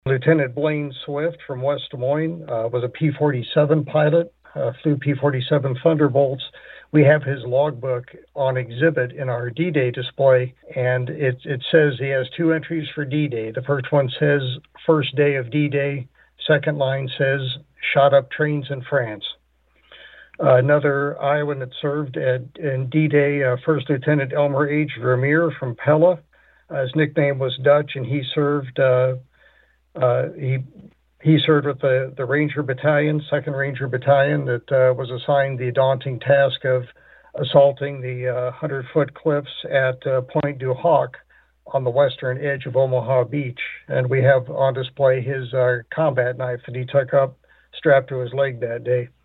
Lieutenant Blaine Swift from West Des Moines was a P-47 pilot, flew P-47 Thunderbolts. We have his logbook on exhibit in our D-Day display, and it says he has 2 entries for D-Day. The first one says first day of D-Day. Second line says shot up trains in France. Another Iowan that served in D-Day, First Lieutenant Elmer H. Vermeer from Pella. His nickname was Dutch, and he served he served with the Ranger Battalion, 2nd Ranger Battalion, that was assigned the daunting task of assaulting the 100-foot cliffs at Point du Hoc on the western edge of Omaha Beach. And we have on display his combat knife that he took up strapped to his leg that day.